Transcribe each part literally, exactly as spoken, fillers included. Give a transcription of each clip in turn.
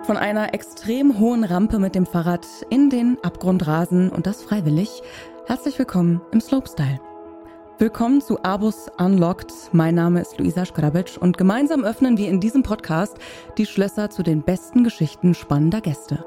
von einer extrem hohen Rampe mit dem Fahrrad in den Abgrund rasen und das freiwillig. Herzlich willkommen im Slopestyle. Willkommen zu Abus Unlocked. Mein Name ist Luisa Škrabic und gemeinsam öffnen wir in diesem Podcast die Schlösser zu den besten Geschichten spannender Gäste.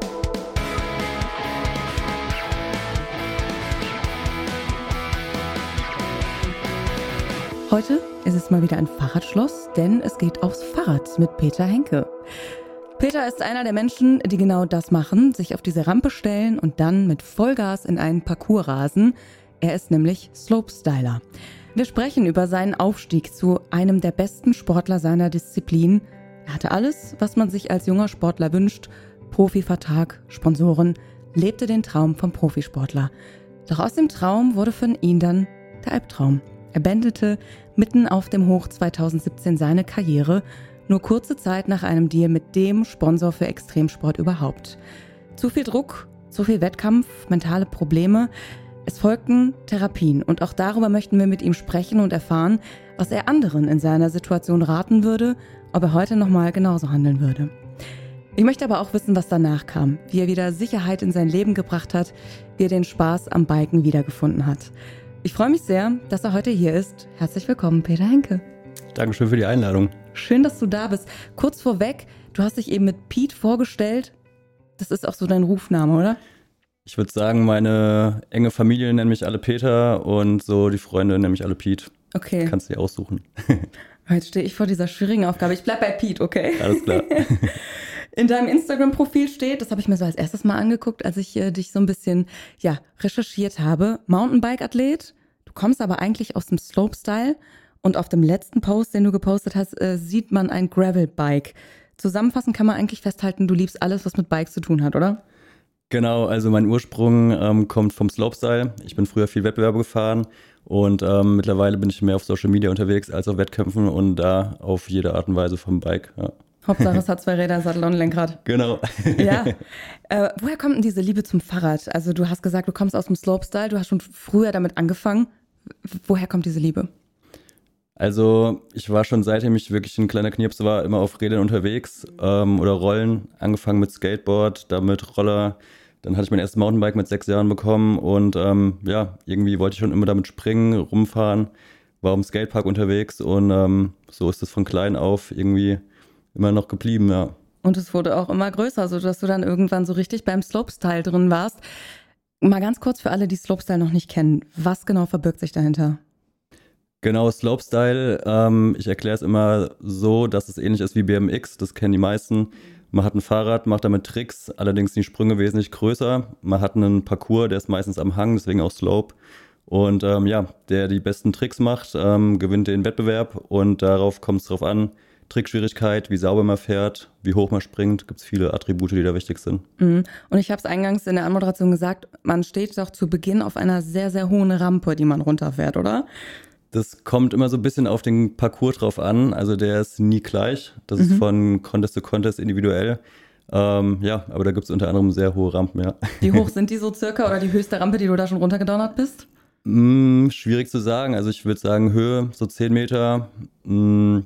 Heute ist es mal wieder ein Fahrradschloss, denn es geht aufs Fahrrad mit Peter Henke. Peter ist einer der Menschen, die genau das machen, sich auf diese Rampe stellen und dann mit Vollgas in einen Parcours rasen. Er ist nämlich Slopestyler. Wir sprechen über seinen Aufstieg zu einem der besten Sportler seiner Disziplin. Er hatte alles, was man sich als junger Sportler wünscht. Profivertrag, Sponsoren, lebte den Traum vom Profisportler. Doch aus dem Traum wurde für ihn dann der Albtraum. Er beendete mitten auf dem Hoch zweitausendsiebzehn seine Karriere, nur kurze Zeit nach einem Deal mit dem Sponsor für Extremsport überhaupt. Zu viel Druck, zu viel Wettkampf, mentale Probleme. Es folgten Therapien und auch darüber möchten wir mit ihm sprechen und erfahren, was er anderen in seiner Situation raten würde, ob er heute nochmal genauso handeln würde. Ich möchte aber auch wissen, was danach kam, wie er wieder Sicherheit in sein Leben gebracht hat, wie er den Spaß am Biken wiedergefunden hat. Ich freue mich sehr, dass er heute hier ist. Herzlich willkommen, Peter Henke. Dankeschön für die Einladung. Schön, dass du da bist. Kurz vorweg, du hast dich eben mit Pete vorgestellt. Das ist auch so dein Rufname, oder? Ich würde sagen, meine enge Familie nennt mich alle Peter und so die Freunde nennen mich alle Pete. Okay. Kannst du dir aussuchen. Jetzt stehe ich vor dieser schwierigen Aufgabe. Ich bleib bei Pete, okay? Alles klar. In deinem Instagram-Profil steht, das habe ich mir so als erstes mal angeguckt, als ich äh, dich so ein bisschen ja, recherchiert habe, Mountainbike-Athlet. Du kommst aber eigentlich aus dem Slopestyle. Und auf dem letzten Post, den du gepostet hast, äh, sieht man ein Gravelbike. Zusammenfassend kann man eigentlich festhalten, du liebst alles, was mit Bikes zu tun hat, oder? Genau, also mein Ursprung ähm, kommt vom Slopestyle. Ich bin früher viel Wettbewerbe gefahren und ähm, mittlerweile bin ich mehr auf Social Media unterwegs als auf Wettkämpfen und da auf jede Art und Weise vom Bike. Ja. Hauptsache es hat zwei Räder, Sattel und Lenkrad. Genau. Ja. Äh, woher kommt denn diese Liebe zum Fahrrad? Also du hast gesagt, du kommst aus dem Slopestyle, du hast schon früher damit angefangen. Woher kommt diese Liebe? Also ich war schon, seitdem ich wirklich ein kleiner Knirps war, immer auf Rädern unterwegs ähm, oder Rollen, angefangen mit Skateboard, dann mit Roller. Dann hatte ich mein erstes Mountainbike mit sechs Jahren bekommen und ähm, ja, irgendwie wollte ich schon immer damit springen, rumfahren, war im Skatepark unterwegs und ähm, so ist es von klein auf irgendwie immer noch geblieben, ja. Und es wurde auch immer größer, sodass du dann irgendwann so richtig beim Slopestyle drin warst. Mal ganz kurz für alle, die Slopestyle noch nicht kennen, was genau verbirgt sich dahinter? Genau, Slopestyle, ähm, ich erkläre es immer so, dass es ähnlich ist wie B M X, das kennen die meisten. Man hat ein Fahrrad, macht damit Tricks, allerdings sind die Sprünge wesentlich größer. Man hat einen Parcours, der ist meistens am Hang, deswegen auch Slope. Und ähm, ja, der die besten Tricks macht, ähm, gewinnt den Wettbewerb und darauf kommt es drauf an. Trickschwierigkeit, wie sauber man fährt, wie hoch man springt, gibt es viele Attribute, die da wichtig sind. Mhm. Und ich habe es eingangs in der Anmoderation gesagt, man steht doch zu Beginn auf einer sehr, sehr hohen Rampe, die man runterfährt, oder? Das kommt immer so ein bisschen auf den Parcours drauf an, also der ist nie gleich, das mhm. ist von Contest zu Contest individuell. Ähm, ja, aber da gibt es unter anderem sehr hohe Rampen, ja. Wie hoch sind die so circa oder die höchste Rampe, die du da schon runtergedonnert bist? Mm, schwierig zu sagen, also ich würde sagen Höhe, so zehn Meter, mm,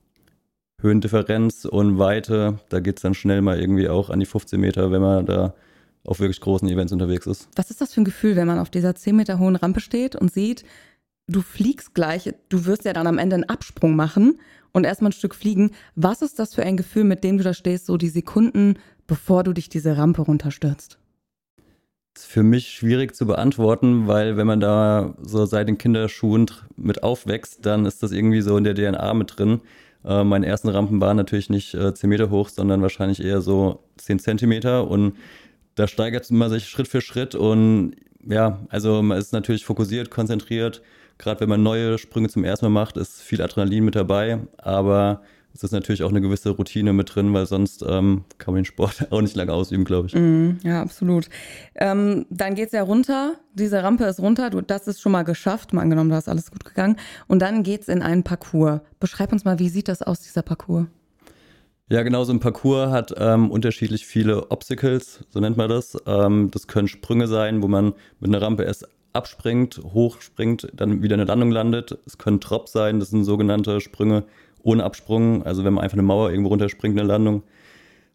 Höhendifferenz und Weite, da geht es dann schnell mal irgendwie auch an die fünfzehn Meter, wenn man da auf wirklich großen Events unterwegs ist. Was ist das für ein Gefühl, wenn man auf dieser zehn Meter hohen Rampe steht und sieht, du fliegst gleich, du wirst ja dann am Ende einen Absprung machen und erstmal ein Stück fliegen. Was ist das für ein Gefühl, mit dem du da stehst, so die Sekunden, bevor du dich diese Rampe runterstürzt? Das ist für mich schwierig zu beantworten, weil wenn man da so seit den Kinderschuhen mit aufwächst, dann ist das irgendwie so in der D N A mit drin. Äh, meine ersten Rampen waren natürlich nicht äh, zehn Meter hoch, sondern wahrscheinlich eher so zehn Zentimeter und da steigert man sich Schritt für Schritt und ja, also man ist natürlich fokussiert, konzentriert. Gerade wenn man neue Sprünge zum ersten Mal macht, ist viel Adrenalin mit dabei, aber es ist natürlich auch eine gewisse Routine mit drin, weil sonst ähm, kann man den Sport auch nicht lange ausüben, glaube ich. Mm, ja, absolut. Ähm, dann geht's ja runter, diese Rampe ist runter, du, das ist schon mal geschafft, mal angenommen, da ist alles gut gegangen. Und dann geht's in einen Parcours. Beschreib uns mal, wie sieht das aus, dieser Parcours? Ja, genau, so ein Parcours hat ähm, unterschiedlich viele Obstacles, so nennt man das. Ähm, das können Sprünge sein, wo man mit einer Rampe erst abspringt, hochspringt, dann wieder eine Landung landet. Es können Drops sein, das sind sogenannte Sprünge ohne Absprung, also wenn man einfach eine Mauer irgendwo runterspringt, eine Landung.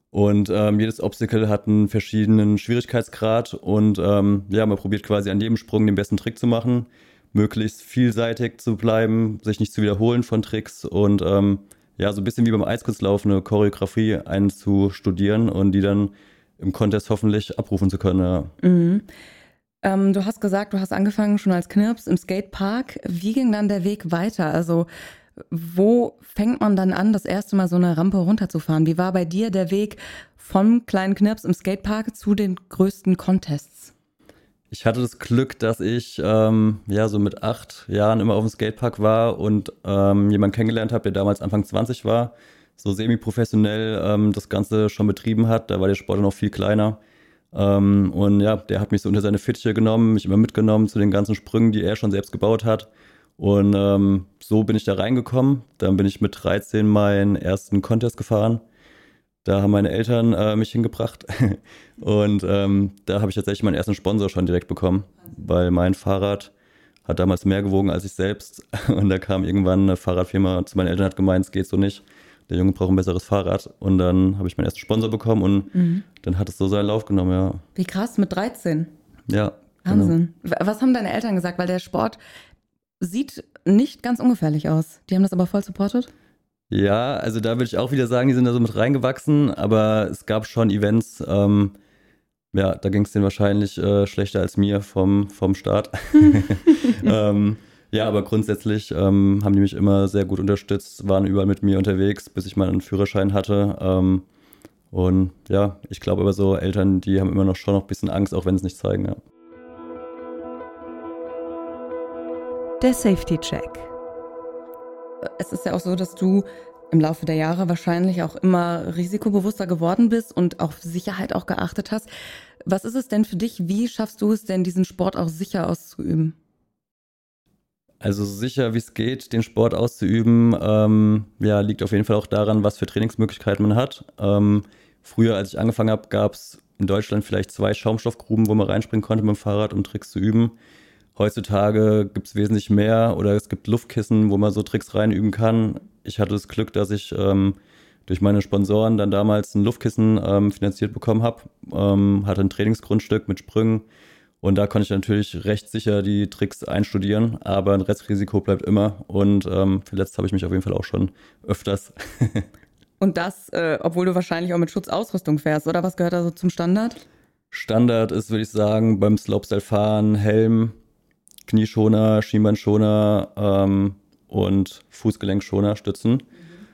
Und ähm, jedes Obstacle hat einen verschiedenen Schwierigkeitsgrad und ähm, ja, man probiert quasi an jedem Sprung den besten Trick zu machen, möglichst vielseitig zu bleiben, sich nicht zu wiederholen von Tricks und ähm, ja, so ein bisschen wie beim Eiskunstlauf eine Choreografie einzustudieren und die dann im Contest hoffentlich abrufen zu können. Ja. Mhm. Ähm, du hast gesagt, du hast angefangen schon als Knirps im Skatepark. Wie ging dann der Weg weiter? Also wo fängt man dann an, das erste Mal so eine Rampe runterzufahren? Wie war bei dir der Weg vom kleinen Knirps im Skatepark zu den größten Contests? Ich hatte das Glück, dass ich ähm, ja so mit acht Jahren immer auf dem Skatepark war und ähm, jemanden kennengelernt habe, der damals Anfang zwanzig war, so semi-professionell ähm, das Ganze schon betrieben hat. Da war der Sport noch viel kleiner. Ähm, und ja, der hat mich so unter seine Fittiche genommen, mich immer mitgenommen zu den ganzen Sprüngen, die er schon selbst gebaut hat. Und ähm, so bin ich da reingekommen. Dann bin ich mit dreizehn meinen ersten Contest gefahren. Da haben meine Eltern äh, mich hingebracht. Und ähm, da habe ich tatsächlich meinen ersten Sponsor schon direkt bekommen, weil mein Fahrrad hat damals mehr gewogen als ich selbst. Und da kam irgendwann eine Fahrradfirma zu meinen Eltern und hat gemeint, es geht so nicht. Der Junge braucht ein besseres Fahrrad. Und dann habe ich meinen ersten Sponsor bekommen und mhm. dann hat es so seinen Lauf genommen, ja. Wie krass, mit dreizehn? Ja. Wahnsinn. Genau. Was haben deine Eltern gesagt? Weil der Sport sieht nicht ganz ungefährlich aus. Die haben das aber voll supportet? Ja, also da würde ich auch wieder sagen, die sind da so mit reingewachsen, aber es gab schon Events, ähm, ja, da ging es denen wahrscheinlich äh, schlechter als mir vom, vom Start. ähm, ja, aber grundsätzlich ähm, haben die mich immer sehr gut unterstützt, waren überall mit mir unterwegs, bis ich mal einen Führerschein hatte. Ähm, und ja, ich glaube aber so Eltern, die haben immer noch schon noch ein bisschen Angst, auch wenn sie es nicht zeigen, ja. Der Safety-Check. Es ist ja auch so, dass du im Laufe der Jahre wahrscheinlich auch immer risikobewusster geworden bist und auf Sicherheit auch geachtet hast. Was ist es denn für dich? Wie schaffst du es denn, diesen Sport auch sicher auszuüben? Also so sicher wie es geht, den Sport auszuüben, ähm, ja, liegt auf jeden Fall auch daran, was für Trainingsmöglichkeiten man hat. Ähm, früher, als ich angefangen habe, gab es in Deutschland vielleicht zwei Schaumstoffgruben, wo man reinspringen konnte mit dem Fahrrad, um Tricks zu üben. Heutzutage gibt es wesentlich mehr oder es gibt Luftkissen, wo man so Tricks reinüben kann. Ich hatte das Glück, dass ich ähm, durch meine Sponsoren dann damals ein Luftkissen ähm, finanziert bekommen habe. Ähm, hatte ein Trainingsgrundstück mit Sprüngen und da konnte ich natürlich recht sicher die Tricks einstudieren, aber ein Restrisiko bleibt immer und ähm, verletzt habe ich mich auf jeden Fall auch schon öfters. Und das, äh, obwohl du wahrscheinlich auch mit Schutzausrüstung fährst, oder was gehört da so zum Standard? Standard ist, würde ich sagen, beim Slopestyle-Fahren Helm, Knieschoner, Schienbeinschoner ähm, und Fußgelenkschoner, Stützen. Mhm.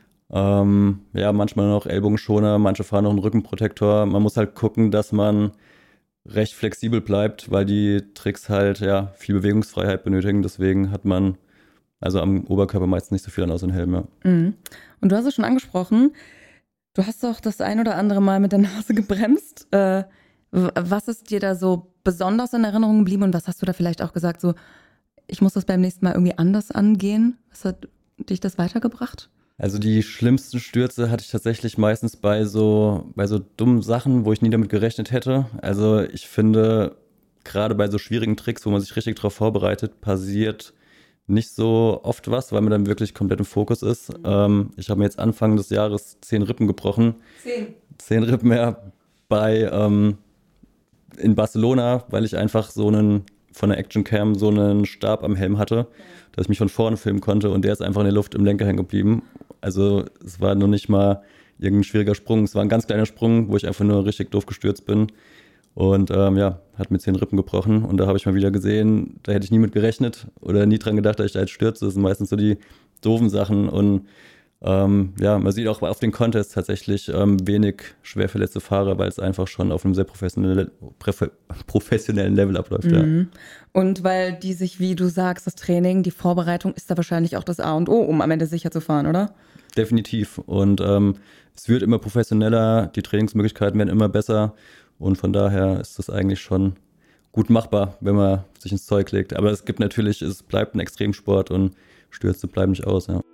Ähm, ja, manchmal noch Ellbogenschoner, manche fahren noch einen Rückenprotektor. Man muss halt gucken, dass man recht flexibel bleibt, weil die Tricks halt ja viel Bewegungsfreiheit benötigen. Deswegen hat man also am Oberkörper meistens nicht so viel an außer dem Helm. Ja. Mhm. Und du hast es schon angesprochen, du hast doch das ein oder andere Mal mit der Nase gebremst. Äh, was ist dir da so besonders in Erinnerung geblieben und was hast du da vielleicht auch gesagt, so ich muss das beim nächsten Mal irgendwie anders angehen? Was hat dich das weitergebracht? Also die schlimmsten Stürze hatte ich tatsächlich meistens bei so, bei so dummen Sachen, wo ich nie damit gerechnet hätte. Also ich finde, gerade bei so schwierigen Tricks, wo man sich richtig darauf vorbereitet, passiert nicht so oft was, weil man dann wirklich komplett im Fokus ist. Mhm. Ähm, ich habe mir jetzt Anfang des Jahres zehn Rippen gebrochen. Zehn? Zehn Rippen, ja, bei ähm, in Barcelona, weil ich einfach so einen von der Actioncam so einen Stab am Helm hatte, ja, dass ich mich von vorne filmen konnte und der ist einfach in der Luft im Lenker hängen geblieben. Also es war noch nicht mal irgendein schwieriger Sprung, es war ein ganz kleiner Sprung, wo ich einfach nur richtig doof gestürzt bin und ähm, ja, hat mir zehn Rippen gebrochen und da habe ich mal wieder gesehen, da hätte ich nie mit gerechnet oder nie dran gedacht, dass ich da jetzt stürze. Das sind meistens so die doofen Sachen und Ähm, ja, man sieht auch auf den Contests tatsächlich ähm, wenig schwerverletzte Fahrer, weil es einfach schon auf einem sehr professionellen, professionellen Level abläuft. Mhm. Ja. Und weil die sich, wie du sagst, das Training, die Vorbereitung ist da wahrscheinlich auch das A und O, um am Ende sicher zu fahren, oder? Definitiv. Und ähm, es wird immer professioneller, die Trainingsmöglichkeiten werden immer besser und von daher ist das eigentlich schon gut machbar, wenn man sich ins Zeug legt. Aber es gibt natürlich, es bleibt ein Extremsport und Stürze bleiben nicht aus, ja.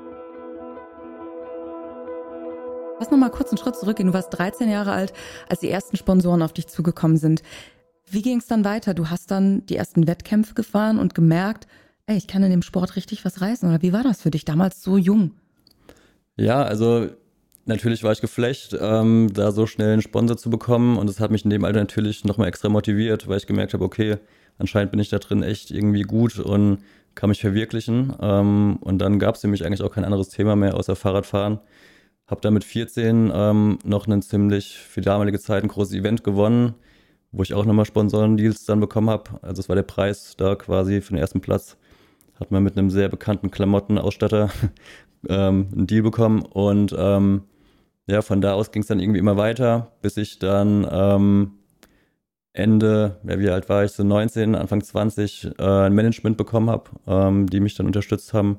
Lass noch mal kurz einen Schritt zurückgehen. Du warst dreizehn Jahre alt, als die ersten Sponsoren auf dich zugekommen sind. Wie ging es dann weiter? Du hast dann die ersten Wettkämpfe gefahren und gemerkt, ey, ich kann in dem Sport richtig was reißen. Oder wie war das für dich damals so jung? Ja, also Natürlich war ich geflasht, ähm, da so schnell einen Sponsor zu bekommen, und das hat mich in dem Alter natürlich nochmal extra motiviert, weil ich gemerkt habe, okay, anscheinend bin ich da drin echt irgendwie gut und kann mich verwirklichen. Ähm, und dann gab es für mich eigentlich auch kein anderes Thema mehr außer Fahrradfahren. Habe da mit vierzehn ähm, noch ein ziemlich für damalige Zeit ein großes Event gewonnen, wo ich auch nochmal Sponsorendeals dann bekommen habe. Also es war der Preis da quasi für den ersten Platz. Hat man mit einem sehr bekannten Klamottenausstatter ähm, einen Deal bekommen, und ähm, ja, von da aus ging es dann irgendwie immer weiter, bis ich dann ähm, Ende, ja, wie alt war ich, so neunzehn, Anfang zwanzig, äh, ein Management bekommen habe, ähm, die mich dann unterstützt haben.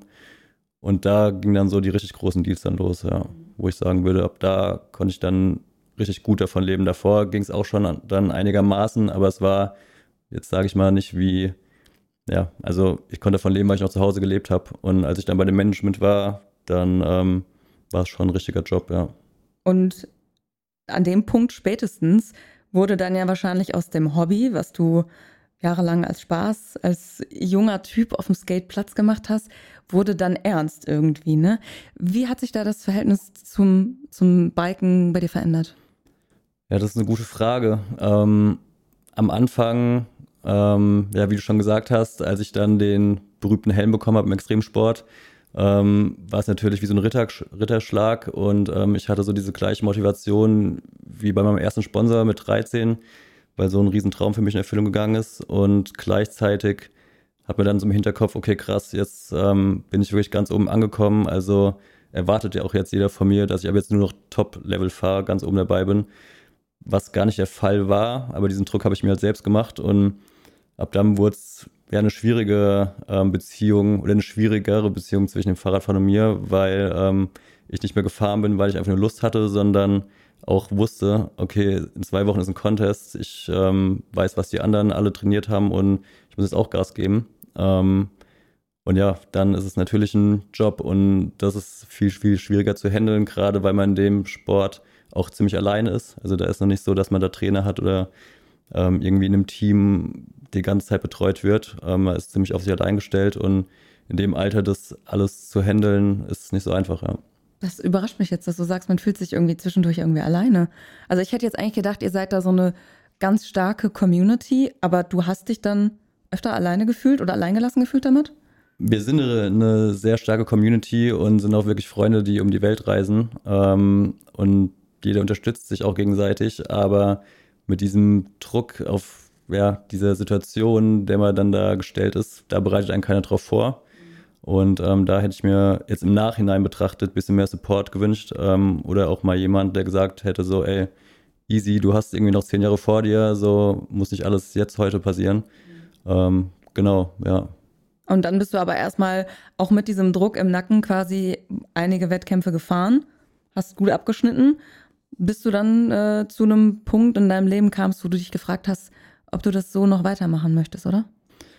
Und da ging dann so die richtig großen Deals dann los, ja, wo ich sagen würde, ab da konnte ich dann richtig gut davon leben. Davor ging es auch schon an, dann einigermaßen, aber es war, jetzt sage ich mal, nicht wie, ja, also ich konnte davon leben, weil ich noch zu Hause gelebt habe. Und als ich dann bei dem Management war, dann ähm, war es schon ein richtiger Job, ja. Und an dem Punkt spätestens wurde dann ja wahrscheinlich aus dem Hobby, was du jahrelang als Spaß, als junger Typ auf dem Skateplatz gemacht hast, wurde dann ernst irgendwie, ne? Wie hat sich da das Verhältnis zum, zum Biken bei dir verändert? Ja, das ist eine gute Frage. Ähm, am Anfang, ähm, ja, wie du schon gesagt hast, als ich dann den berühmten Helm bekommen habe im Extremsport, ähm, war es natürlich wie so ein Ritter, Ritterschlag, und ähm, ich hatte so diese gleiche Motivation wie bei meinem ersten Sponsor mit dreizehn, weil so ein Riesentraum für mich in Erfüllung gegangen ist, und gleichzeitig hat mir dann so im Hinterkopf, okay, krass, jetzt ähm, bin ich wirklich ganz oben angekommen, also erwartet ja auch jetzt jeder von mir, dass ich aber jetzt nur noch Top-Level fahre, ganz oben dabei bin, was gar nicht der Fall war, aber diesen Druck habe ich mir halt selbst gemacht, und ab dann wurde es ja eine schwierige ähm, Beziehung oder eine schwierigere Beziehung zwischen dem Fahrradfahren und mir, weil ähm, ich nicht mehr gefahren bin, weil ich einfach nur Lust hatte, sondern auch wusste, okay, in zwei Wochen ist ein Contest, ich ähm, weiß, was die anderen alle trainiert haben, und ich muss jetzt auch Gas geben. Ähm, und ja, dann ist es natürlich ein Job, und das ist viel, viel schwieriger zu handeln, gerade weil man in dem Sport auch ziemlich alleine ist. Also da ist noch nicht so, dass man da Trainer hat oder ähm, irgendwie in einem Team die ganze Zeit betreut wird. Ähm, man ist ziemlich auf sich allein gestellt, und in dem Alter das alles zu handeln, ist nicht so einfach, ja. Das überrascht mich jetzt, dass du sagst, man fühlt sich irgendwie zwischendurch irgendwie alleine. Also ich hätte jetzt eigentlich gedacht, ihr seid da so eine ganz starke Community, aber du hast dich dann öfter alleine gefühlt oder alleingelassen gefühlt damit? Wir sind eine, eine sehr starke Community und sind auch wirklich Freunde, die um die Welt reisen. Ähm, und jeder unterstützt sich auch gegenseitig, aber mit diesem Druck auf ja, diese Situation, der man dann da gestellt ist, da bereitet einen keiner drauf vor. Und ähm, da hätte ich mir jetzt im Nachhinein betrachtet ein bisschen mehr Support gewünscht, ähm, oder auch mal jemand, der gesagt hätte so, ey, easy, du hast irgendwie noch zehn Jahre vor dir, so muss nicht alles jetzt heute passieren. Ähm, genau, ja. Und dann bist du aber erstmal auch mit diesem Druck im Nacken quasi einige Wettkämpfe gefahren, hast gut abgeschnitten, bis du dann äh, zu einem Punkt in deinem Leben kamst, wo du dich gefragt hast, ob du das so noch weitermachen möchtest, oder?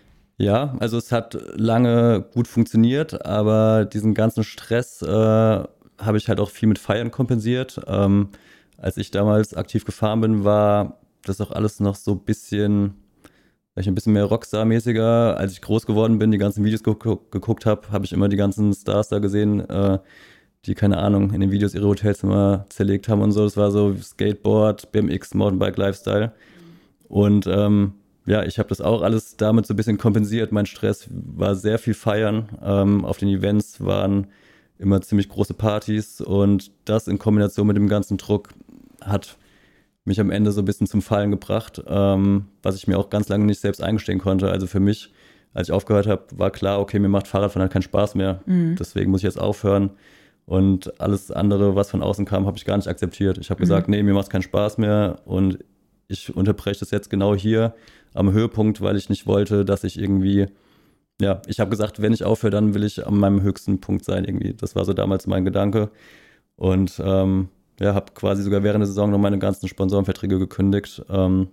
Ja, also es hat lange gut funktioniert, aber diesen ganzen Stress äh, habe ich halt auch viel mit Feiern kompensiert. Ähm, als ich damals aktiv gefahren bin, war das auch alles noch so ein bisschen, vielleicht ein bisschen mehr Rockstar-mäßiger. Als ich groß geworden bin, die ganzen Videos geguckt, geguckt habe, habe ich immer die ganzen Stars da gesehen, äh, die, keine Ahnung, in den Videos ihre Hotelzimmer zerlegt haben und so. Das war so Skateboard, B M X, Mountainbike, Lifestyle. Und ähm, ja, ich habe das auch alles damit so ein bisschen kompensiert. Mein Stress war sehr viel feiern. Ähm, auf den Events waren immer ziemlich große Partys, und das in Kombination mit dem ganzen Druck hat mich am Ende so ein bisschen zum Fallen gebracht, ähm, was ich mir auch ganz lange nicht selbst eingestehen konnte. Also für mich, als ich aufgehört habe, war klar, okay, mir macht Fahrradfahren halt keinen Spaß mehr. Mhm. Deswegen muss ich jetzt aufhören. Und alles andere, was von außen kam, habe ich gar nicht akzeptiert. Ich habe mhm. gesagt, nee, mir macht es keinen Spaß mehr, und ich unterbreche das jetzt genau hier am Höhepunkt, weil ich nicht wollte, dass ich irgendwie, ja, ich habe gesagt, wenn ich aufhöre, dann will ich an meinem höchsten Punkt sein irgendwie. Das war so damals mein Gedanke. Und ähm, ja, habe quasi sogar während der Saison noch meine ganzen Sponsorenverträge gekündigt, ähm,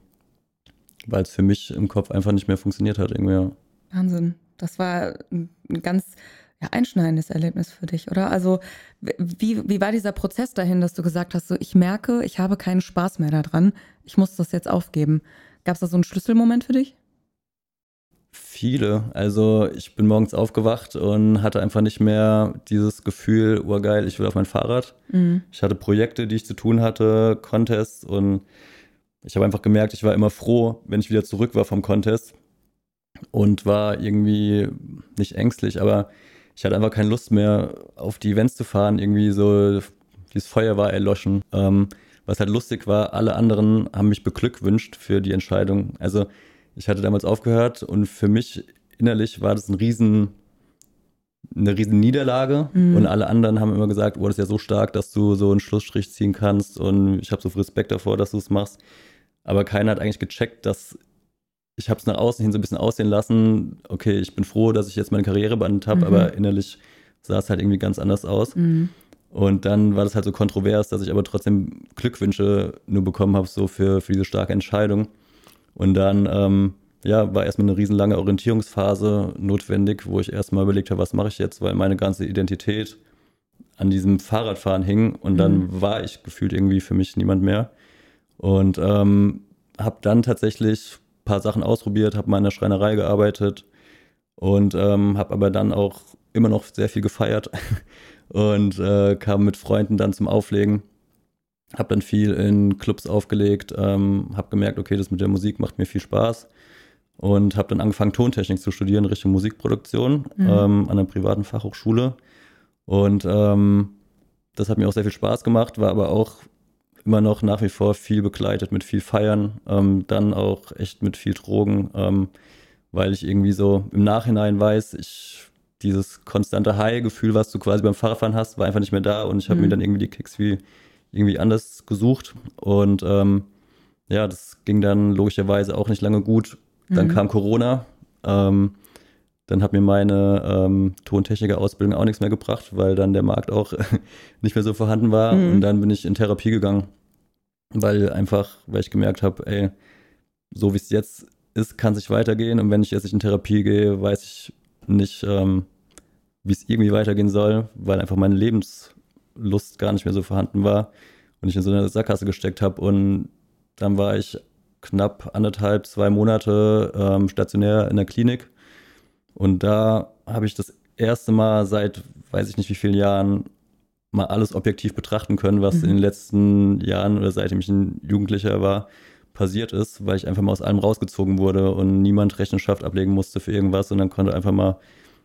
weil es für mich im Kopf einfach nicht mehr funktioniert hat irgendwie. Ja. Wahnsinn. Das war ein ganz ja, einschneidendes Erlebnis für dich, oder? Also wie, wie war dieser Prozess dahin, dass du gesagt hast, so ich merke, ich habe keinen Spaß mehr daran, ich muss das jetzt aufgeben. Gab es da so einen Schlüsselmoment für dich? Viele. Also ich bin morgens aufgewacht und hatte einfach nicht mehr dieses Gefühl, oh geil, ich will auf mein Fahrrad. Mhm. Ich hatte Projekte, die ich zu tun hatte, Contests, und ich habe einfach gemerkt, ich war immer froh, wenn ich wieder zurück war vom Contest und war irgendwie nicht ängstlich, aber ich hatte einfach keine Lust mehr, auf die Events zu fahren. Irgendwie so, dieses Feuer war erloschen. Ähm, was halt lustig war, alle anderen haben mich beglückwünscht für die Entscheidung. Also ich hatte damals aufgehört und für mich innerlich war das ein riesen, eine riesen Niederlage. Mhm. Und alle anderen haben immer gesagt, oh, das ist ja so stark, dass du so einen Schlussstrich ziehen kannst, und ich habe so viel Respekt davor, dass du es machst. Aber keiner hat eigentlich gecheckt, dass ich habe es nach außen hin so ein bisschen aussehen lassen. Okay, ich bin froh, dass ich jetzt meine Karriere beendet habe, mhm. aber innerlich sah es halt irgendwie ganz anders aus. Mhm. Und dann war das halt so kontrovers, dass ich aber trotzdem Glückwünsche nur bekommen habe, so für, für diese starke Entscheidung. Und dann ähm, ja, war erstmal eine riesenlange Orientierungsphase notwendig, wo ich erstmal überlegt habe, was mache ich jetzt, weil meine ganze Identität an diesem Fahrradfahren hing, und dann mhm. war ich gefühlt irgendwie für mich niemand mehr. Und ähm, habe dann tatsächlich ein paar Sachen ausprobiert, habe mal in der Schreinerei gearbeitet und ähm, habe aber dann auch immer noch sehr viel gefeiert und äh, kam mit Freunden dann zum Auflegen. Habe dann viel in Clubs aufgelegt, ähm, habe gemerkt, okay, das mit der Musik macht mir viel Spaß, und habe dann angefangen, Tontechnik zu studieren, Richtung Musikproduktion, mhm. ähm, an einer privaten Fachhochschule. Und ähm, das hat mir auch sehr viel Spaß gemacht, war aber auch immer noch nach wie vor viel begleitet mit viel Feiern, ähm, dann auch echt mit viel Drogen, ähm, weil ich irgendwie so im Nachhinein weiß, ich dieses konstante High-Gefühl, was du quasi beim Fahrradfahren hast, war einfach nicht mehr da, und ich habe mhm. mir dann irgendwie die Kicks wie irgendwie anders gesucht, und ähm, ja, das ging dann logischerweise auch nicht lange gut. Dann mhm. kam Corona, ähm, dann hat mir meine ähm, Tontechniker-Ausbildung auch nichts mehr gebracht, weil dann der Markt auch nicht mehr so vorhanden war. Mhm. Und dann bin ich in Therapie gegangen, weil einfach, weil ich gemerkt habe, ey, so wie es jetzt ist, kann es nicht weitergehen. Und wenn ich jetzt nicht in Therapie gehe, weiß ich nicht, ähm, wie es irgendwie weitergehen soll, weil einfach meine Lebenslust gar nicht mehr so vorhanden war und ich in so eine Sackgasse gesteckt habe. Und dann war ich knapp anderthalb, zwei Monate ähm, stationär in der Klinik. Und da habe ich das erste Mal seit, weiß ich nicht wie vielen Jahren, mal alles objektiv betrachten können, was mhm. in den letzten Jahren oder seitdem ich ein Jugendlicher war, passiert ist, weil ich einfach mal aus allem rausgezogen wurde und niemand Rechenschaft ablegen musste für irgendwas, und dann konnte einfach mal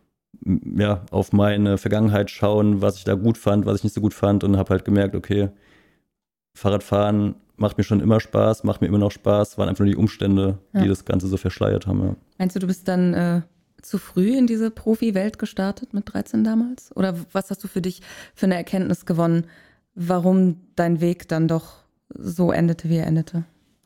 ja, auf meine Vergangenheit schauen, was ich da gut fand, was ich nicht so gut fand, und habe halt gemerkt, okay, Fahrradfahren macht mir schon immer Spaß, macht mir immer noch Spaß, waren einfach nur die Umstände, ja. die das Ganze so verschleiert haben. Ja. Meinst du, du bist dann äh, zu früh in diese Profi-Welt gestartet mit dreizehn damals? Oder was hast du für dich für eine Erkenntnis gewonnen, warum dein Weg dann doch so endete, wie er endete?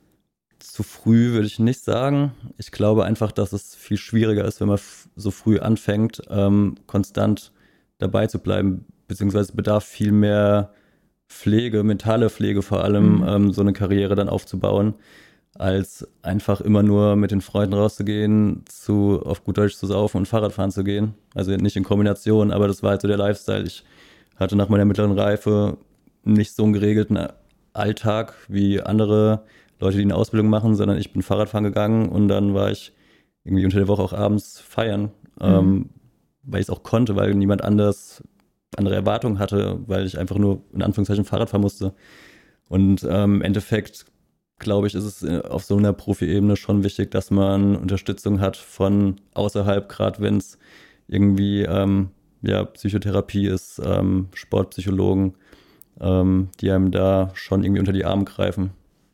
Zu früh würde ich nicht sagen. Ich glaube einfach, dass es viel schwieriger ist, wenn man f- so früh anfängt, ähm, konstant dabei zu bleiben, beziehungsweise bedarf viel mehr Pflege, mentale Pflege vor allem, mhm. ähm, so eine Karriere dann aufzubauen, als einfach immer nur mit den Freunden rauszugehen, zu auf gut Deutsch zu saufen und Fahrradfahren zu gehen. Also nicht in Kombination, aber das war halt so der Lifestyle. Ich hatte nach meiner mittleren Reife nicht so einen geregelten Alltag wie andere Leute, die eine Ausbildung machen, sondern ich bin Fahrradfahren gegangen, und dann war ich irgendwie unter der Woche auch abends feiern, mhm. ähm, weil ich es auch konnte, weil niemand anders andere Erwartungen hatte, weil ich einfach nur in Anführungszeichen Fahrrad fahren musste. Und ähm, im Endeffekt, glaube ich, ist es auf so einer Profi-Ebene schon wichtig, dass man Unterstützung hat von außerhalb, gerade wenn es irgendwie ähm, ja, Psychotherapie ist, ähm, Sportpsychologen, ähm, die einem da schon irgendwie unter die Arme greifen.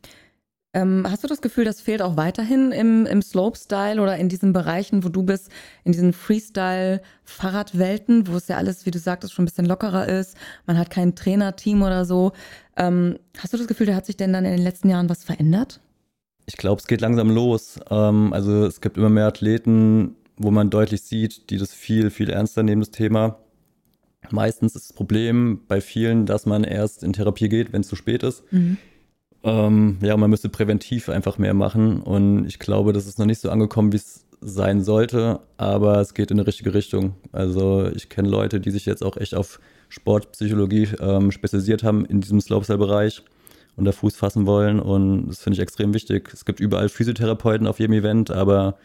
Ähm, hast du das Gefühl, das fehlt auch weiterhin im, im Slopestyle oder in diesen Bereichen, wo du bist, in diesen Freestyle-Fahrradwelten, wo es ja alles, wie du sagtest, schon ein bisschen lockerer ist, man hat kein Trainerteam oder so. Ähm, hast du das Gefühl, da hat sich denn dann in den letzten Jahren was verändert? Ich glaube, es geht langsam los. Ähm, also es gibt immer mehr Athleten, wo man deutlich sieht, die das viel, viel ernster nehmen, das Thema. Meistens ist das Problem bei vielen, dass man erst in Therapie geht, wenn es zu spät ist. Mhm. Ähm, ja, man müsste präventiv einfach mehr machen, und ich glaube, das ist noch nicht so angekommen, wie es sein sollte, aber es geht in die richtige Richtung. Also ich kenne Leute, die sich jetzt auch echt auf Sportpsychologie ähm, spezialisiert haben in diesem Slopestyle-Bereich und da Fuß fassen wollen, und das finde ich extrem wichtig. Es gibt überall Physiotherapeuten auf jedem Event, aber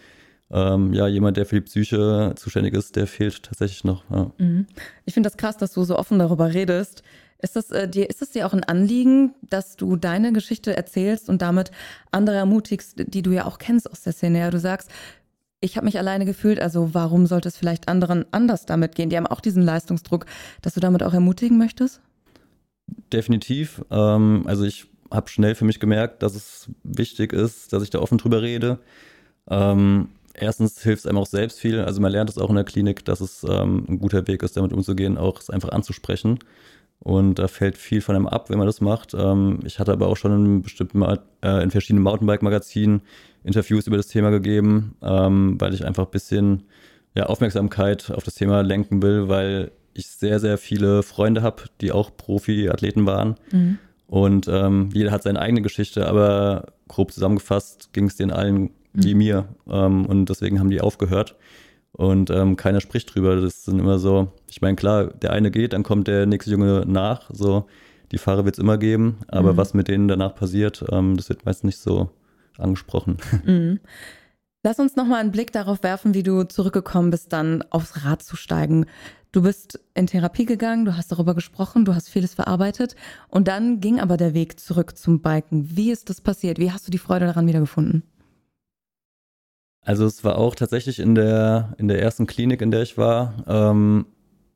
ähm, ja, jemand, der für die Psyche zuständig ist, der fehlt tatsächlich noch. Ja. Ich finde das krass, dass du so offen darüber redest. Ist das, äh, dir, ist es dir auch ein Anliegen, dass du deine Geschichte erzählst und damit andere ermutigst, die du ja auch kennst aus der Szene? Ja, du sagst, ich habe mich alleine gefühlt, also warum sollte es vielleicht anderen anders damit gehen? Die haben auch diesen Leistungsdruck, dass du damit auch ermutigen möchtest? Definitiv. Ähm, also ich habe schnell für mich gemerkt, dass es wichtig ist, dass ich da offen drüber rede. Ähm, erstens hilft es einem auch selbst viel. Also man lernt es auch in der Klinik, dass es ähm, ein guter Weg ist, damit umzugehen, auch es einfach anzusprechen. Und da fällt viel von einem ab, wenn man das macht. Ähm, ich hatte aber auch schon in bestimmten, äh, in verschiedenen Mountainbike-Magazinen Interviews über das Thema gegeben, ähm, weil ich einfach ein bisschen ja, Aufmerksamkeit auf das Thema lenken will, weil ich sehr, sehr viele Freunde habe, die auch Profi-Athleten waren. Mhm. Und ähm, jeder hat seine eigene Geschichte, aber grob zusammengefasst ging es denen allen wie mhm. mir. Ähm, und deswegen haben die aufgehört. Und ähm, keiner spricht drüber. Das sind immer so, ich meine, klar, der eine geht, dann kommt der nächste Junge nach. So, die Fahrer wird es immer geben, aber mhm. was mit denen danach passiert, ähm, das wird meist nicht so angesprochen. Mhm. Lass uns nochmal einen Blick darauf werfen, wie du zurückgekommen bist, dann aufs Rad zu steigen. Du bist in Therapie gegangen, du hast darüber gesprochen, du hast vieles verarbeitet und dann ging aber der Weg zurück zum Biken. Wie ist das passiert? Wie hast du die Freude daran wiedergefunden? Also es war auch tatsächlich in der, in der ersten Klinik, in der ich war. Ähm,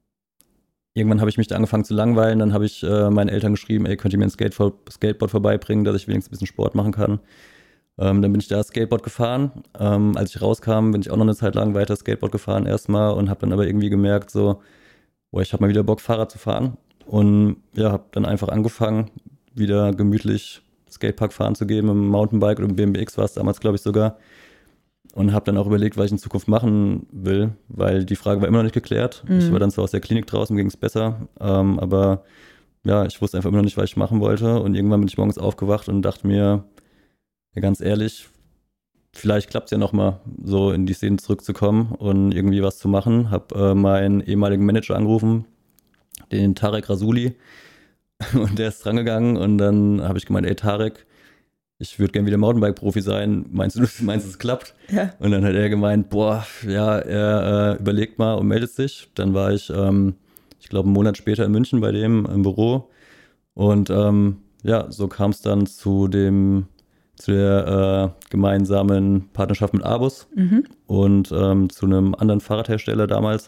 irgendwann habe ich mich da angefangen zu langweilen. Dann habe ich äh, meinen Eltern geschrieben, ey, könnt ihr mir ein Skateboard, Skateboard vorbeibringen, dass ich wenigstens ein bisschen Sport machen kann. Ähm, dann bin ich da Skateboard gefahren. Ähm, als ich rauskam, bin ich auch noch eine Zeit lang weiter Skateboard gefahren erstmal und habe dann aber irgendwie gemerkt, so, boah, ich habe mal wieder Bock, Fahrrad zu fahren. Und ja, habe dann einfach angefangen, wieder gemütlich Skatepark fahren zu gehen mit dem Mountainbike oder mit dem B M W X war es damals, glaube ich, sogar. Und habe dann auch überlegt, was ich in Zukunft machen will, weil die Frage war immer noch nicht geklärt. Mhm. Ich war dann zwar aus der Klinik draußen, ging es besser, ähm, aber ja, ich wusste einfach immer noch nicht, was ich machen wollte. Und irgendwann bin ich morgens aufgewacht und dachte mir, ja, ganz ehrlich, vielleicht klappt es ja nochmal, so in die Szene zurückzukommen und irgendwie was zu machen. Habe äh, meinen ehemaligen Manager angerufen, den Tarek Rasuli, und der ist drangegangen und dann habe ich gemeint, ey Tarek, ich würde gerne wieder Mountainbike-Profi sein, meinst du, meinst du, es klappt? Ja. Und dann hat er gemeint, boah, ja, er äh, überlegt mal und meldet sich. Dann war ich, ähm, ich glaube, einen Monat später in München bei dem im Büro. Und ähm, ja, so kam es dann zu dem, zu der äh, gemeinsamen Partnerschaft mit Abus mhm. und ähm, zu einem anderen Fahrradhersteller damals.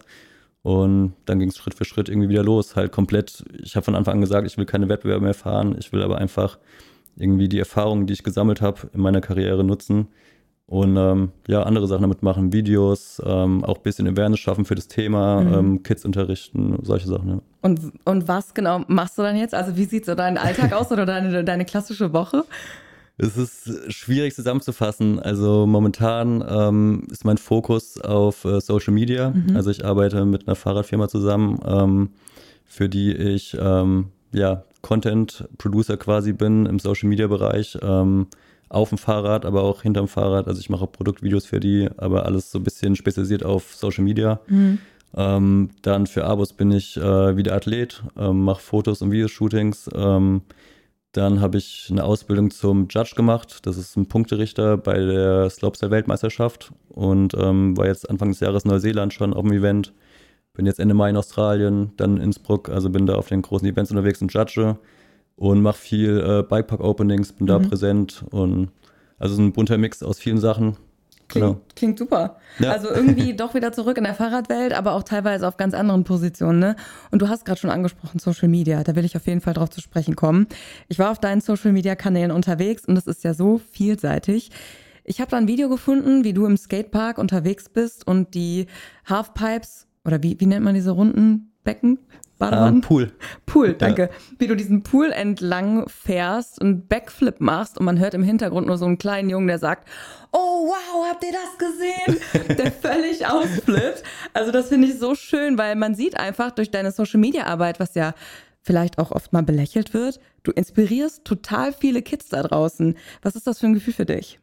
Und dann ging es Schritt für Schritt irgendwie wieder los. Halt komplett, ich habe von Anfang an gesagt, ich will keine Wettbewerbe mehr fahren, ich will aber einfach irgendwie die Erfahrungen, die ich gesammelt habe, in meiner Karriere nutzen und ähm, ja, andere Sachen damit machen, Videos, ähm, auch ein bisschen Awareness schaffen für das Thema, mhm. ähm, Kids unterrichten, solche Sachen. Ja. Und, und was genau machst du dann jetzt? Also wie sieht so dein Alltag aus oder deine, deine klassische Woche? Es ist schwierig zusammenzufassen. Also momentan ähm, ist mein Fokus auf äh, Social Media. Mhm. Also ich arbeite mit einer Fahrradfirma zusammen, ähm, für die ich ähm, ja Content-Producer quasi bin im Social-Media-Bereich, ähm, auf dem Fahrrad, aber auch hinterm Fahrrad. Also ich mache auch Produktvideos für die, aber alles so ein bisschen spezialisiert auf Social Media. Mhm. Ähm, dann für Abos bin ich äh, wieder Athlet, ähm, mache Fotos und Videoshootings. Ähm, dann habe ich eine Ausbildung zum Judge gemacht. Das ist ein Punkterichter bei der Slopestyle-Weltmeisterschaft und ähm, war jetzt Anfang des Jahres in Neuseeland schon auf dem Event. Bin jetzt Ende Mai in Australien, dann in Innsbruck, also bin da auf den großen Events unterwegs und judge und mache viel äh, Bikepark-Openings, bin mhm. da präsent und also so ein bunter Mix aus vielen Sachen. Klingt, genau. klingt super. Ja. Also irgendwie doch wieder zurück in der Fahrradwelt, aber auch teilweise auf ganz anderen Positionen, ne? Und du hast gerade schon angesprochen Social Media, da will ich auf jeden Fall drauf zu sprechen kommen. Ich war auf deinen Social Media Kanälen unterwegs und es ist ja so vielseitig. Ich habe da ein Video gefunden, wie du im Skatepark unterwegs bist und die Halfpipes oder wie, wie nennt man diese runden Becken? Um, Pool. Pool, danke. Ja. Wie du diesen Pool entlang fährst und Backflip machst und man hört im Hintergrund nur so einen kleinen Jungen, der sagt, oh wow, habt ihr das gesehen? Der völlig ausflippt. Also das finde ich so schön, weil man sieht einfach durch deine Social-Media-Arbeit, was ja vielleicht auch oft mal belächelt wird, du inspirierst total viele Kids da draußen. Was ist das für ein Gefühl für dich?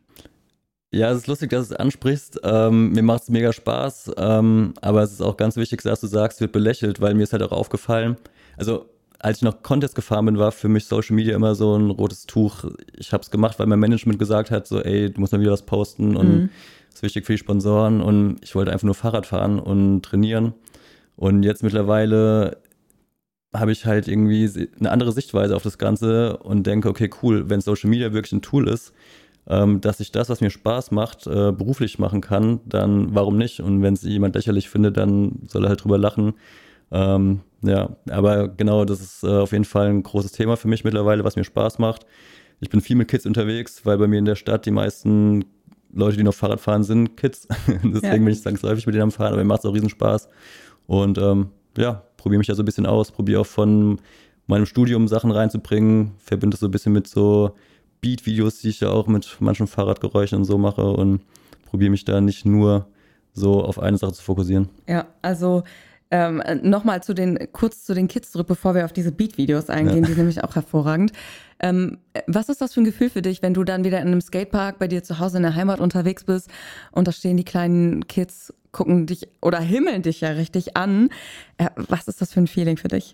Ja, es ist lustig, dass du es ansprichst. Ähm, mir macht es mega Spaß, ähm, aber es ist auch ganz wichtig, dass du sagst, wird belächelt, weil mir ist halt auch aufgefallen, also als ich noch Contest gefahren bin, war für mich Social Media immer so ein rotes Tuch. Ich habe es gemacht, weil mein Management gesagt hat, so ey, du musst mal wieder was posten und mhm. ist wichtig für die Sponsoren und ich wollte einfach nur Fahrrad fahren und trainieren. Und jetzt mittlerweile habe ich halt irgendwie eine andere Sichtweise auf das Ganze und denke, okay, cool, wenn Social Media wirklich ein Tool ist, ähm, dass ich das, was mir Spaß macht, äh, beruflich machen kann, dann warum nicht? Und wenn es jemand lächerlich findet, dann soll er halt drüber lachen. Ähm, ja, aber genau, das ist äh, auf jeden Fall ein großes Thema für mich mittlerweile, was mir Spaß macht. Ich bin viel mit Kids unterwegs, weil bei mir in der Stadt die meisten Leute, die noch Fahrrad fahren, sind Kids. Deswegen ja. bin ich zwangsläufig mit denen am Fahren, aber mir macht es auch riesen Spaß. Und ähm, ja, probiere mich da so ein bisschen aus, probiere auch von meinem Studium Sachen reinzubringen, verbinde das so ein bisschen mit so Beat-Videos, die ich ja auch mit manchen Fahrradgeräuschen und so mache und probiere mich da nicht nur so auf eine Sache zu fokussieren. Ja, also Ähm, nochmal zu den, kurz zu den Kids zurück, bevor wir auf diese Beat-Videos eingehen, ja. die sind nämlich auch hervorragend. Ähm, was ist das für ein Gefühl für dich, wenn du dann wieder in einem Skatepark bei dir zu Hause in der Heimat unterwegs bist und da stehen die kleinen Kids, gucken dich oder himmeln dich ja richtig an. Äh, was ist das für ein Feeling für dich?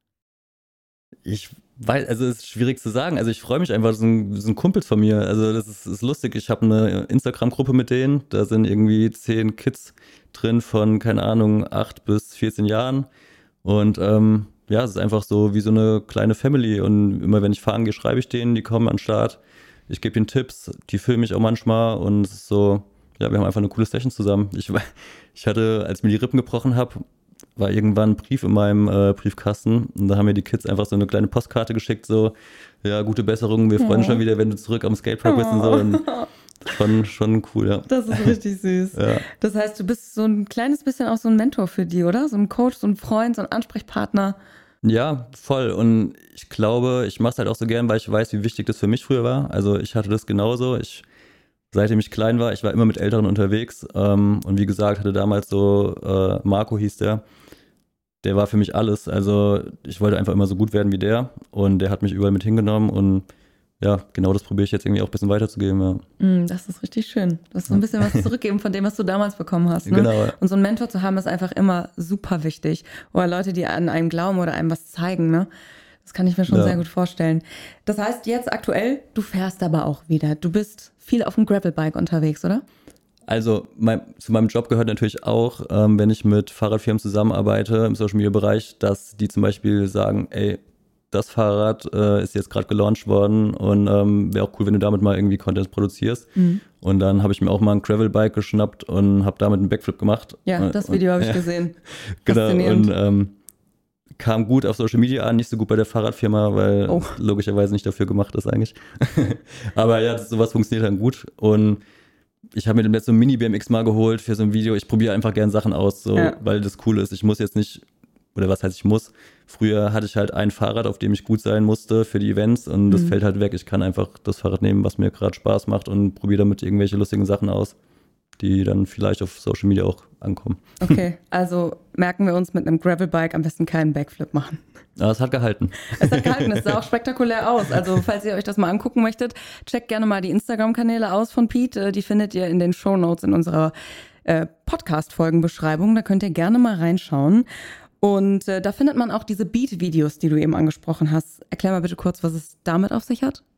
Ich weiß, also es ist schwierig zu sagen. Also ich freue mich einfach, das sind, das sind Kumpels von mir. Also das ist, ist lustig. Ich habe eine Instagram-Gruppe mit denen. Da sind irgendwie zehn Kids drin von, keine Ahnung, acht bis vierzehn Jahren. Und ähm, ja, es ist einfach so wie so eine kleine Family. Und immer wenn ich fahren gehe, schreibe ich denen, die kommen an den Start. Ich gebe ihnen Tipps, die filme ich auch manchmal. Und es ist so, ja, wir haben einfach eine coole Session zusammen. Ich, ich hatte, als ich mir die Rippen gebrochen habe, war irgendwann ein Brief in meinem äh, Briefkasten und da haben mir die Kids einfach so eine kleine Postkarte geschickt, so, ja, gute Besserung, wir freuen uns oh. schon wieder, wenn du zurück am Skatepark bist oh. und so. Und schon, schon cool, ja. Das ist richtig süß. Ja. Das heißt, du bist so ein kleines bisschen auch so ein Mentor für die, oder? So ein Coach, so ein Freund, so ein Ansprechpartner. Ja, voll. Und ich glaube, ich mache es halt auch so gern, weil ich weiß, wie wichtig das für mich früher war. Also ich hatte das genauso. Ich Seitdem ich klein war, ich war immer mit Älteren unterwegs ähm, und wie gesagt, hatte damals so, äh, Marco hieß der, der war für mich alles, also ich wollte einfach immer so gut werden wie der und der hat mich überall mit hingenommen und ja, genau das probiere ich jetzt irgendwie auch ein bisschen weiterzugeben. Ja. Mm, das ist richtig schön, das ist so ein bisschen was zurückgeben von dem, was du damals bekommen hast. Ne? Genau. Ja. Und so einen Mentor zu haben ist einfach immer super wichtig oder Leute, die an einem glauben oder einem was zeigen, ne? Das kann ich mir schon ja. sehr gut vorstellen. Das heißt jetzt aktuell, du fährst aber auch wieder. Du bist viel auf dem Gravelbike unterwegs, oder? Also mein, zu meinem Job gehört natürlich auch, ähm, wenn ich mit Fahrradfirmen zusammenarbeite im Social-Media-Bereich, dass die zum Beispiel sagen, ey, das Fahrrad äh, ist jetzt gerade gelauncht worden und ähm, wäre auch cool, wenn du damit mal irgendwie Content produzierst. Mhm. Und dann habe ich mir auch mal ein Gravelbike geschnappt und habe damit einen Backflip gemacht. Ja, das Video habe ich ja. gesehen. Genau, und ähm, kam gut auf Social Media an, nicht so gut bei der Fahrradfirma, weil oh. es logischerweise nicht dafür gemacht ist eigentlich. Aber ja, das, sowas funktioniert dann gut. Und ich habe mir jetzt so ein Mini-B M X mal geholt für so ein Video. Ich probiere einfach gerne Sachen aus, so, ja. weil das cool ist. Ich muss jetzt nicht, oder was heißt ich muss, früher hatte ich halt ein Fahrrad, auf dem ich gut sein musste für die Events und das mhm. fällt halt weg. Ich kann einfach das Fahrrad nehmen, was mir gerade Spaß macht und probiere damit irgendwelche lustigen Sachen aus, die dann vielleicht auf Social Media auch ankommen. Okay, also merken wir uns mit einem Gravelbike am besten keinen Backflip machen. Ja, es hat gehalten. Es hat gehalten, es sah auch spektakulär aus. Also falls ihr euch das mal angucken möchtet, checkt gerne mal die Instagram-Kanäle aus von Pete. Die findet ihr in den Shownotes in unserer äh, Podcast-Folgenbeschreibung. Da könnt ihr gerne mal reinschauen. Und äh, da findet man auch diese Beat-Videos, die du eben angesprochen hast. Erklär mal bitte kurz, was es damit auf sich hat.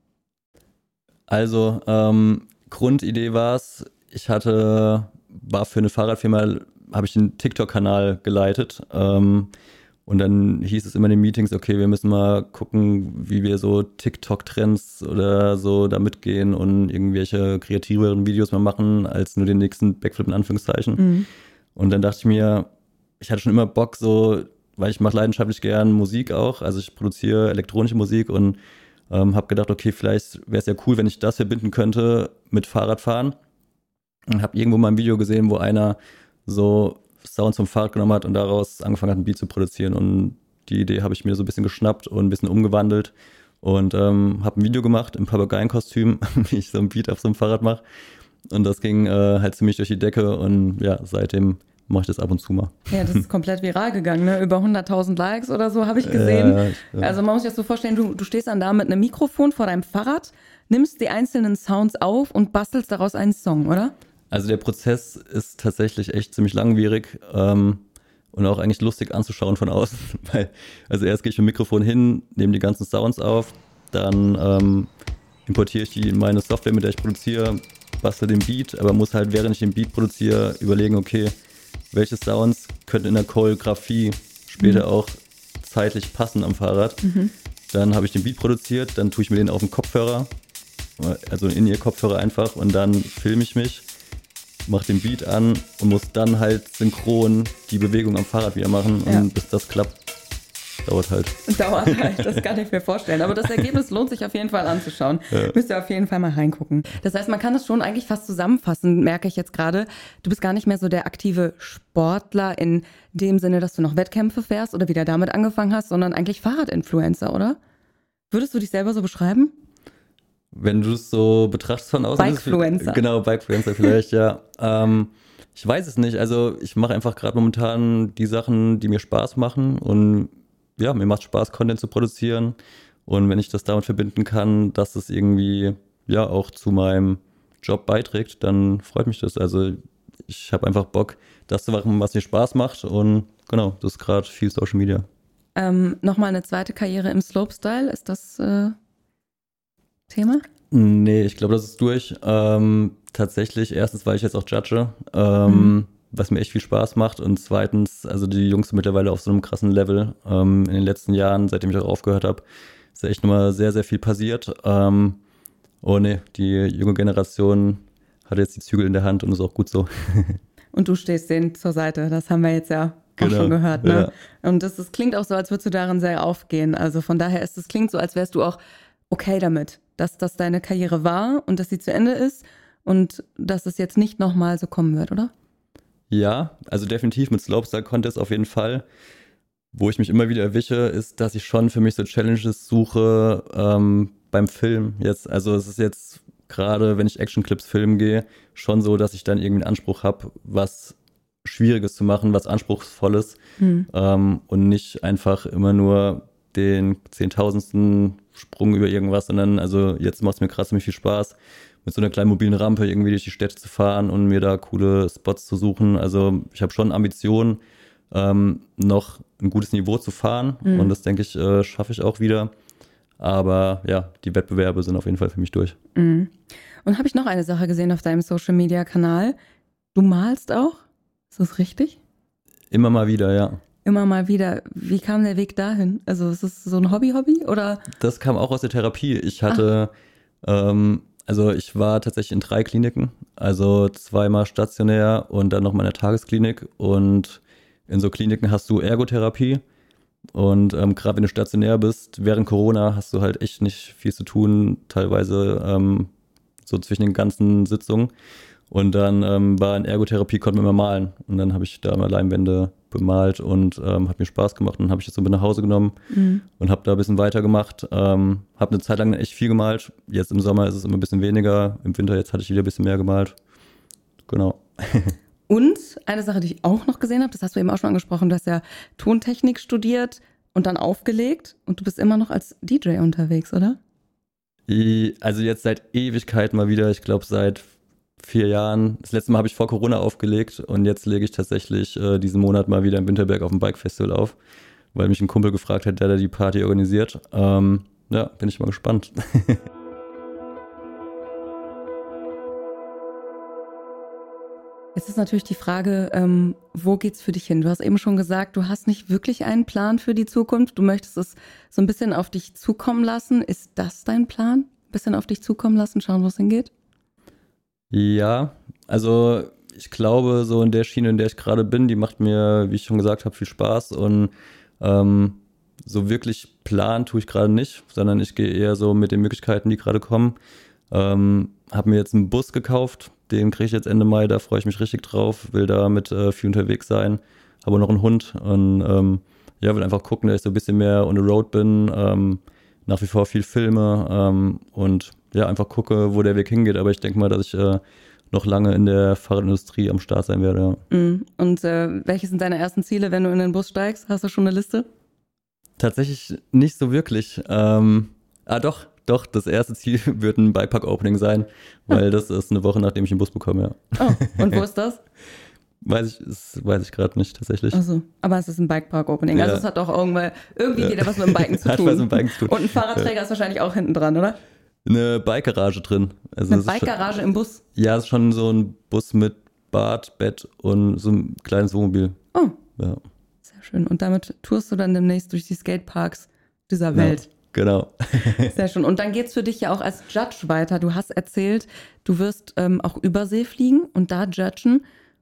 Also, ähm, Grundidee war es, ich hatte, war für eine Fahrradfirma, habe ich einen TikTok-Kanal geleitet ähm, und dann hieß es immer in den Meetings, okay, wir müssen mal gucken, wie wir so TikTok-Trends oder so da mitgehen und irgendwelche kreativeren Videos mal machen, als nur den nächsten Backflip in Anführungszeichen. Mhm. Und dann dachte ich mir, ich hatte schon immer Bock so, weil ich mache leidenschaftlich gern Musik auch, also ich produziere elektronische Musik und ähm, habe gedacht, okay, vielleicht wäre es ja cool, wenn ich das verbinden könnte mit Fahrradfahren. Und habe irgendwo mal ein Video gesehen, wo einer so Sounds vom Fahrrad genommen hat und daraus angefangen hat, ein Beat zu produzieren. Und die Idee habe ich mir so ein bisschen geschnappt und ein bisschen umgewandelt und ähm, habe ein Video gemacht im Papageienkostüm, wie ich so ein Beat auf so einem Fahrrad mache. Und das ging äh, halt ziemlich durch die Decke und ja, seitdem mache ich das ab und zu mal. Ja, das ist komplett viral gegangen, ne? Über hunderttausend Likes oder so habe ich gesehen. Ja, ja. Also man muss sich das so vorstellen, du, du stehst dann da mit einem Mikrofon vor deinem Fahrrad, nimmst die einzelnen Sounds auf und bastelst daraus einen Song, oder? Also der Prozess ist tatsächlich echt ziemlich langwierig. Ähm, und auch eigentlich lustig anzuschauen von außen. Weil, also erst gehe ich mit dem Mikrofon hin, nehme die ganzen Sounds auf, dann ähm, importiere ich die in meine Software, mit der ich produziere, bastel den Beat, aber muss halt, während ich den Beat produziere, überlegen, okay, welche Sounds könnten in der Choreografie später mhm. auch zeitlich passen am Fahrrad. Mhm. Dann habe ich den Beat produziert, dann tue ich mir den auf den Kopfhörer, also in ihr Kopfhörer einfach, und dann filme ich mich, mache den Beat an und muss dann halt synchron die Bewegung am Fahrrad wieder machen, und ja. bis das klappt, dauert halt. Dauert halt, das kann ich mir vorstellen. Aber das Ergebnis lohnt sich auf jeden Fall anzuschauen. Ja. Müsst ihr auf jeden Fall mal reingucken. Das heißt, man kann das schon eigentlich fast zusammenfassen, merke ich jetzt gerade. Du bist gar nicht mehr so der aktive Sportler in dem Sinne, dass du noch Wettkämpfe fährst oder wieder damit angefangen hast, sondern eigentlich Fahrradinfluencer, oder? Würdest du dich selber so beschreiben? Wenn du es so betrachtest von außen. Bikefluencer. Genau, Bikefluencer vielleicht, ja. Ähm, ich weiß es nicht. Also ich mache einfach gerade momentan die Sachen, die mir Spaß machen, und ja, mir macht Spaß, Content zu produzieren, und wenn ich das damit verbinden kann, dass es irgendwie ja auch zu meinem Job beiträgt, dann freut mich das. Also ich habe einfach Bock, das zu machen, was mir Spaß macht, und genau, das ist gerade viel Social Media. Ähm, Nochmal eine zweite Karriere im Slopestyle, ist das äh, Thema? Nee, ich glaube, das ist durch. Ähm, tatsächlich, erstens, weil ich jetzt auch judge, ähm, mhm. was mir echt viel Spaß macht, und zweitens, also die Jungs sind mittlerweile auf so einem krassen Level. Ähm, in den letzten Jahren, seitdem ich auch aufgehört habe, ist ja echt nochmal sehr, sehr viel passiert. Ähm, oh nee, die junge Generation hat jetzt die Zügel in der Hand, und ist auch gut so. Und du stehst denen zur Seite, das haben wir jetzt ja auch genau, schon gehört. Ne? Ja. Und das, das klingt auch so, als würdest du darin sehr aufgehen. Also von daher ist es klingt so, als wärst du auch okay damit, dass das deine Karriere war und dass sie zu Ende ist und dass es jetzt nicht nochmal so kommen wird, oder? Ja, also definitiv mit Slopestyle Contest auf jeden Fall. Wo ich mich immer wieder erwische, ist, dass ich schon für mich so Challenges suche ähm, beim Film jetzt. Also es ist jetzt gerade, wenn ich Actionclips filmen gehe, schon so, dass ich dann irgendwie einen Anspruch habe, was Schwieriges zu machen, was Anspruchsvolles, hm. ähm, und nicht einfach immer nur den zehntausendsten Sprung über irgendwas, sondern also jetzt macht es mir krass ziemlich viel Spaß, mit so einer kleinen mobilen Rampe irgendwie durch die Städte zu fahren und mir da coole Spots zu suchen. Also ich habe schon Ambitionen, ähm, noch ein gutes Niveau zu fahren, mhm. und das, denke ich, äh, schaffe ich auch wieder. Aber ja, die Wettbewerbe sind auf jeden Fall für mich durch. Mhm. Und habe ich noch eine Sache gesehen auf deinem Social-Media-Kanal. Du malst auch? Ist das richtig? Immer mal wieder, ja. Immer mal wieder. Wie kam der Weg dahin? Also ist das so ein Hobby-Hobby oder? Das kam auch aus der Therapie. Ich hatte, ähm, also ich war tatsächlich in drei Kliniken, also zweimal stationär und dann noch mal in der Tagesklinik, und in so Kliniken hast du Ergotherapie, und ähm, gerade wenn du stationär bist, während Corona hast du halt echt nicht viel zu tun, teilweise ähm, so zwischen den ganzen Sitzungen. Und dann ähm, war in Ergotherapie, konnte man immer malen. Und dann habe ich da mal Leinwände bemalt, und ähm, hat mir Spaß gemacht. Und dann habe ich das so mit nach Hause genommen, mhm. und habe da ein bisschen weitergemacht. Ähm, habe eine Zeit lang echt viel gemalt. Jetzt im Sommer ist es immer ein bisschen weniger. Im Winter jetzt hatte ich wieder ein bisschen mehr gemalt. Genau. Und eine Sache, die ich auch noch gesehen habe, das hast du eben auch schon angesprochen, du hast ja Tontechnik studiert und dann aufgelegt, und du bist immer noch als D J unterwegs, oder? Also jetzt seit Ewigkeit mal wieder, ich glaube seit vier Jahren. Das letzte Mal habe ich vor Corona aufgelegt, und jetzt lege ich tatsächlich äh, diesen Monat mal wieder in Winterberg auf dem Bike-Festival auf, weil mich ein Kumpel gefragt hat, der da die Party organisiert. Ähm, ja, bin ich mal gespannt. Jetzt ist natürlich die Frage, ähm, wo geht's für dich hin? Du hast eben schon gesagt, du hast nicht wirklich einen Plan für die Zukunft. Du möchtest es so ein bisschen auf dich zukommen lassen. Ist das dein Plan? Ein bisschen auf dich zukommen lassen, schauen, wo es hingeht? Ja, also ich glaube, so in der Schiene, in der ich gerade bin, die macht mir, wie ich schon gesagt habe, viel Spaß, und ähm, so wirklich planen tue ich gerade nicht, sondern ich gehe eher so mit den Möglichkeiten, die gerade kommen. Ähm, habe mir jetzt einen Bus gekauft, den kriege ich jetzt Ende Mai, da freue ich mich richtig drauf, will da mit äh, viel unterwegs sein, habe noch einen Hund, und ähm, ja, will einfach gucken, dass ich so ein bisschen mehr on the road bin, ähm, nach wie vor viel filme, ähm, und ja, einfach gucke, wo der Weg hingeht, aber ich denke mal, dass ich äh, noch lange in der Fahrradindustrie am Start sein werde. Ja. Mm. Und äh, welche sind deine ersten Ziele, wenn du in den Bus steigst? Hast du schon eine Liste? Tatsächlich nicht so wirklich. Ähm, ah doch, doch, das erste Ziel wird ein Bikepark-Opening sein, weil das ist eine Woche, nachdem ich den Bus bekomme, ja. Oh, und wo ist das? Weiß ich, das weiß ich gerade nicht tatsächlich. Achso, aber es ist ein Bikepark-Opening. Ja. Also es hat doch irgendwie, irgendwie ja. wieder was mit dem Biken zu hat tun. was mit dem Biken zu tun. Und ein Fahrradträger ja. ist wahrscheinlich auch hinten dran, oder? Eine Bike-Garage drin. Also eine Bike-Garage im Bus? Ja, es ist schon so ein Bus mit Bad, Bett und so ein kleines Wohnmobil. Oh, ja. Sehr schön. Und damit tourst du dann demnächst durch die Skateparks dieser Welt. Ja. Genau. Sehr schön. Und dann geht's für dich ja auch als Judge weiter. Du hast erzählt, du wirst ähm, auch über See fliegen und da judgen.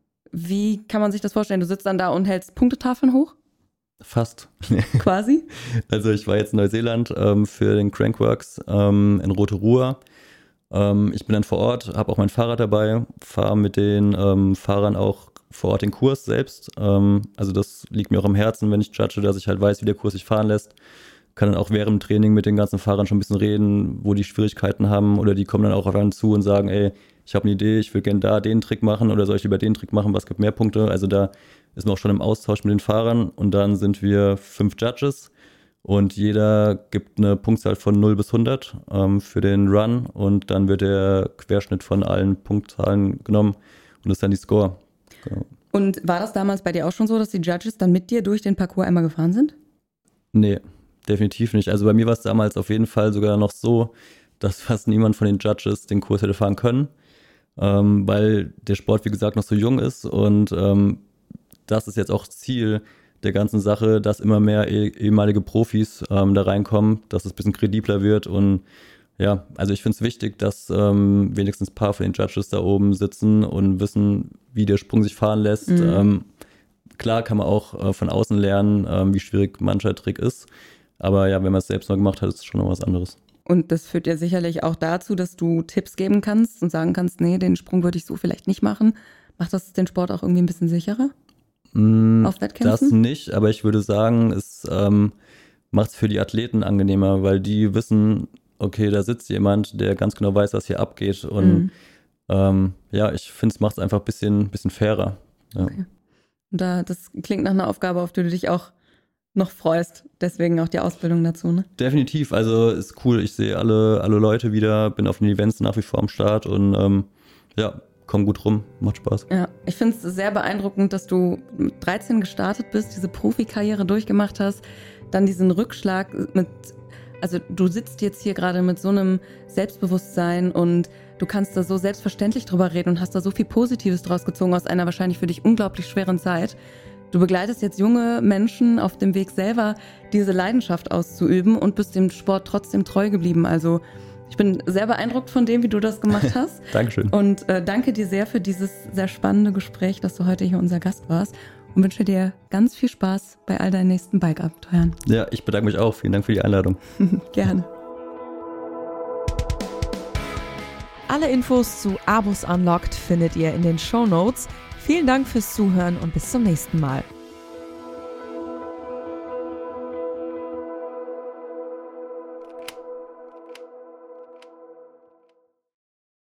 Wie kann man sich das vorstellen? Du sitzt dann da und hältst Punktetafeln hoch? Fast. Quasi? Also ich war jetzt in Neuseeland ähm, für den Crankworx ähm, in Rotorua. Ähm, ich bin dann vor Ort, habe auch mein Fahrrad dabei, fahre mit den ähm, Fahrern auch vor Ort den Kurs selbst. Ähm, also das liegt mir auch am Herzen, wenn ich judge, dass ich halt weiß, wie der Kurs sich fahren lässt. Kann dann auch während dem Training mit den ganzen Fahrern schon ein bisschen reden, wo die Schwierigkeiten haben, oder die kommen dann auch auf einen zu und sagen, ey, ich habe eine Idee, ich will gerne da den Trick machen oder soll ich lieber den Trick machen, was gibt mehr Punkte? Also da ist man auch schon im Austausch mit den Fahrern und dann sind wir fünf Judges und jeder gibt eine Punktzahl von null bis hundert ähm, für den Run und dann wird der Querschnitt von allen Punktzahlen genommen und das ist dann die Score. Genau. Und war das damals bei dir auch schon so, dass die Judges dann mit dir durch den Parcours einmal gefahren sind? Nee. Definitiv nicht. Also bei mir war es damals auf jeden Fall sogar noch so, dass fast niemand von den Judges den Kurs hätte fahren können, ähm, weil der Sport, wie gesagt, noch so jung ist und ähm, das ist jetzt auch Ziel der ganzen Sache, dass immer mehr eh, ehemalige Profis ähm, da reinkommen, dass es ein bisschen kredibler wird und ja, also ich finde es wichtig, dass ähm, wenigstens ein paar von den Judges da oben sitzen und wissen, wie der Sprung sich fahren lässt. Mhm. Ähm, klar kann man auch äh, von außen lernen, ähm, wie schwierig mancher Trick ist. Aber ja, wenn man es selbst noch gemacht hat, ist es schon noch was anderes. Und das führt ja sicherlich auch dazu, dass du Tipps geben kannst und sagen kannst, nee, den Sprung würde ich so vielleicht nicht machen. Macht das den Sport auch irgendwie ein bisschen sicherer? Mm, auf Wettkämpfen? Das nicht, aber ich würde sagen, es ähm, macht es für die Athleten angenehmer, weil die wissen, okay, da sitzt jemand, der ganz genau weiß, was hier abgeht. Und mhm. ähm, ja, ich finde, es macht es einfach ein bisschen, bisschen fairer. Ja. Okay. Und da, das klingt nach einer Aufgabe, auf die du dich auch noch freust. Deswegen auch die Ausbildung dazu, ne? Definitiv. Also ist cool. Ich sehe alle, alle Leute wieder, bin auf den Events nach wie vor am Start und ähm, ja, komm gut rum, macht Spaß. Ja, ich finde es sehr beeindruckend, dass du mit dreizehn gestartet bist, diese Profikarriere durchgemacht hast, dann diesen Rückschlag mit, also du sitzt jetzt hier gerade mit so einem Selbstbewusstsein und du kannst da so selbstverständlich drüber reden und hast da so viel Positives draus gezogen aus einer wahrscheinlich für dich unglaublich schweren Zeit. Du begleitest jetzt junge Menschen auf dem Weg selber, diese Leidenschaft auszuüben und bist dem Sport trotzdem treu geblieben. Also ich bin sehr beeindruckt von dem, wie du das gemacht hast. Dankeschön. Und äh, danke dir sehr für dieses sehr spannende Gespräch, dass du heute hier unser Gast warst und wünsche dir ganz viel Spaß bei all deinen nächsten Bike-Abenteuern. Ja, ich bedanke mich auch. Vielen Dank für die Einladung. Gerne. Alle Infos zu Abos Unlocked findet ihr in den Shownotes. Vielen Dank fürs Zuhören und bis zum nächsten Mal.